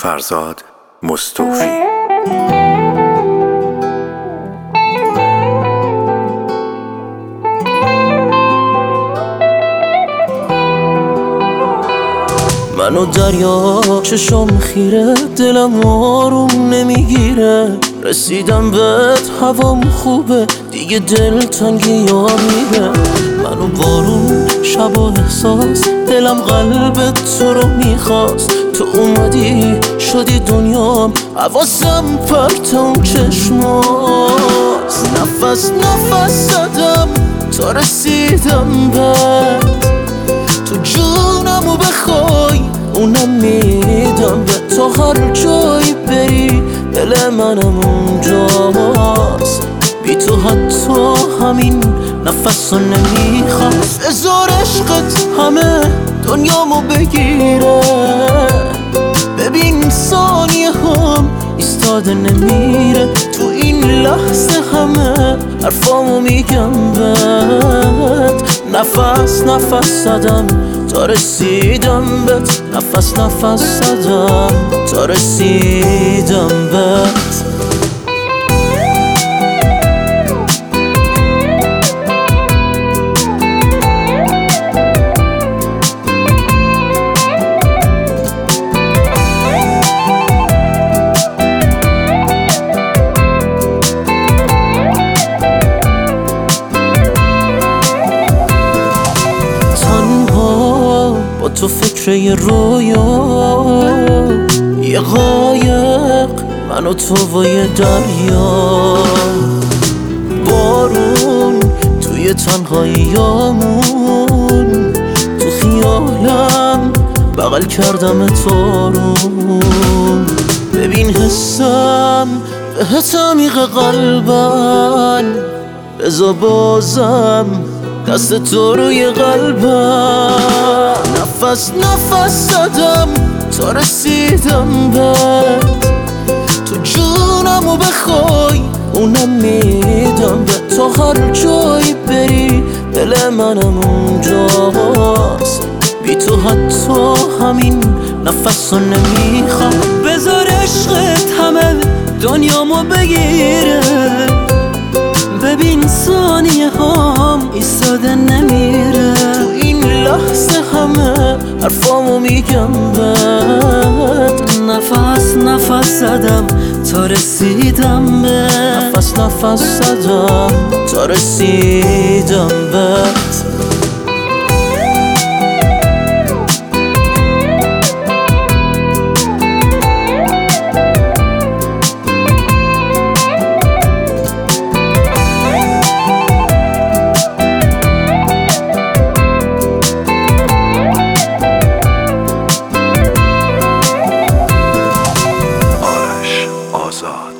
فرزاد مستوفی. منو دریا چشام خیره، دلم آروم نمیگیره. رسیدم بهت هوام خوبه، دیگه دل تنگی یا میره. منو بارون شب و احساس، دلم قلبت تو رو میخواست. تو اومدی شدی دنیام، حواسم پرت اون چشماست. نفس نفس زدم تا رسیدم بهت، تو جونمو بخوای اونم میدم به تو. هر جایی بری دل منم اونجاست، بی تو حتی همین نفس رو نمیخواست. بذار عشقت همه دنیامو بگیره، ببین ثانیه هم ایستاده نمیره. تو این لحظه همه حرفامو میگم بهت. نفس نفس زدم تا رسیدم بهت، نفس نفس زدم تا رسیدم بهت. با تو فکر یه رویا، یه قایق من و تو و یه دریا. بارون توی تنهاییامون، تو خیالم بغل کردم تارون. ببین حسم بهت عمیق قلبم، بذار بازم دست تو روی قلبم. نفس نفس زدم تا رسیدم بهت، تو جونمو بخوای اونم میدم به تو. هر جایی بری دل منم اونجاست، بی تو حتی همین نفس رو نمیخوام. بذار عشقت همه دنیامو بگیره، ببین ثانیه هم ایستاده نمیره. تو این لحظه همه حرفامو میگم بهت. نفس نفس زدم تا رسیدم بهت، نفس نفس زدم تا رسیدم بهت. آزاد.